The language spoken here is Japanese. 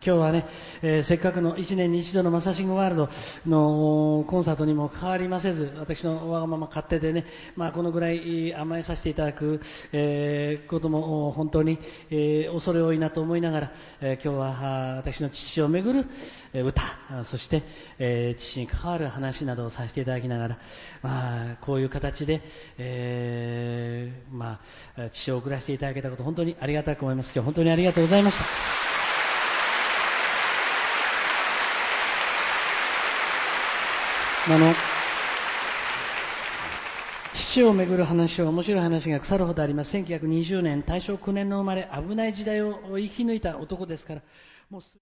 今日はね、せっかくの1年に一度のマサシングワールドのコンサートにも変わりませず、私のわがまま勝手でね、このぐらい甘えさせていただく、ことも本当に、恐れ多いなと思いながら、今日は私の父をめぐる歌、そして、父に関わる話などをさせていただきながら、こういう形で、父を送らせていただけたこと本当にありがたく思います。今日本当にありがとうございました。父をめぐる話は面白い話が腐るほどあります。1920年大正9年の生まれ、危ない時代を生き抜いた男ですから、もう